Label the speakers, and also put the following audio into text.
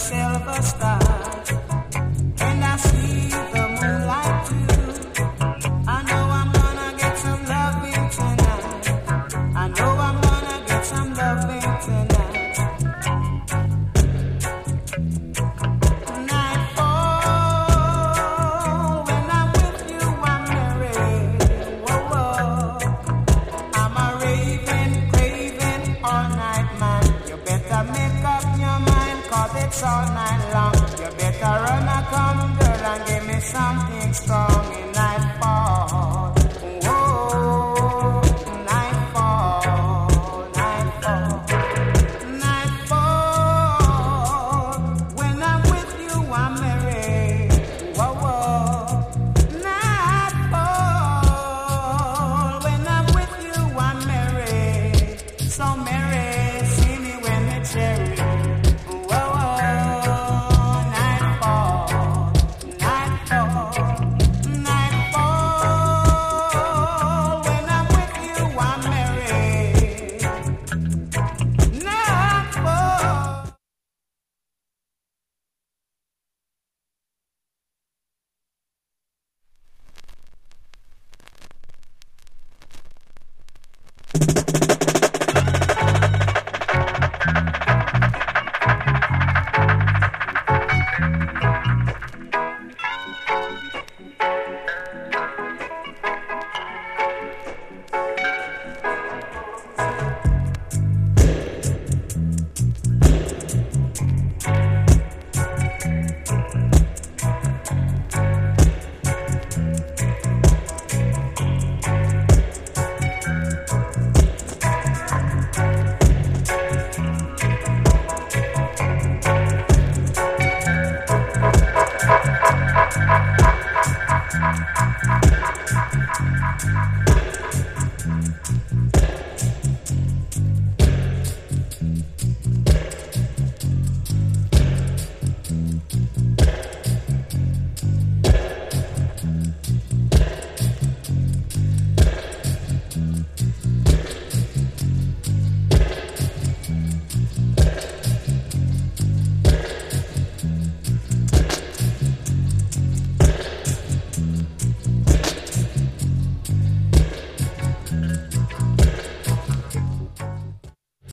Speaker 1: myself a star. And I see the moonlight too. I know I'm gonna get some loving tonight. I know I'm gonna get some loving tonight. It's all night long. You better run a come, girl, and give me something strong.